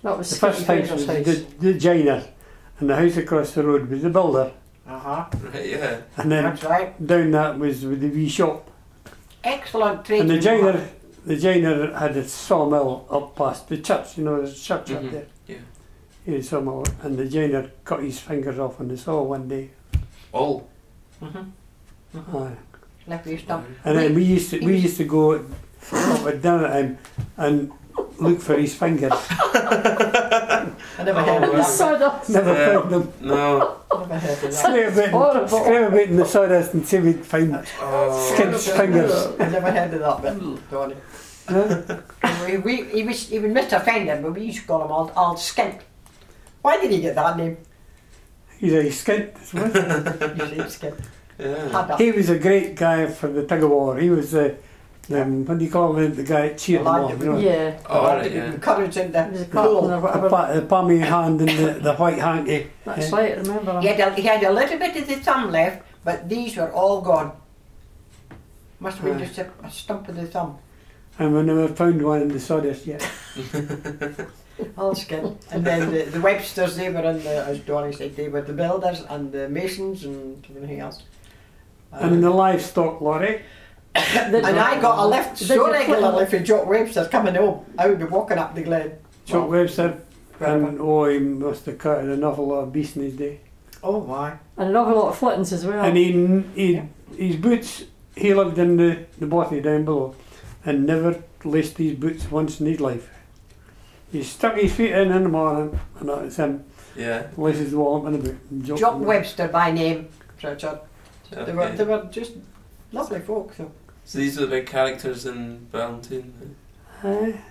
That was The first house was the Gina, and the house across the road was the builder. Right, yeah. And then That's right. down that was with the wee shop. Excellent trade. And the Gina had a sawmill up past the church, there's a church up there. Yeah. He had a sawmill, and the Gina cut his fingers off on the saw one day. Oh. Aye. Left your stump. And then we used to go up at dinner time and look for his fingers. I never heard of that. Sawdust. Never found them. No. Never heard of that. Scrape a bit in the sawdust and see if we'd find skint fingers. I never heard of that bit, Tony. He was Mr. Fender, but we used to call him all skint. Why did he get that name? He's a skint as well. You say skint. Yeah. He was a great guy for the tug of war. He was the what do you call him? The guy that cheered them on. Yeah. Oh, right, yeah. Courage in He was the a captain or whatever. The palmy hand and the white hanky. That's right, I remember him. He had a little bit of the thumb left, but these were all gone. Must have been just a stump of the thumb. And we never found one in the sawdust yet. All skin. And then the Websters, they were in the, as Donnie said, they were the builders and the masons and everything else. And in the livestock lorry. And I got a lift so regularly for Jock Webster coming home. I would be walking up the glen. Chuck Webster. And he must have cut an awful lot of beasts in his day. Oh my. And an awful lot of flittings as well. And his boots, he lived in the bothy down below and never laced his boots once in his life. He stuck his feet in the morning and that was him. Yeah. Laces the wall up in the boot. Jock Webster by name, Richard. Okay. They were just lovely folk. So. So these are the characters in Valentine. Aye.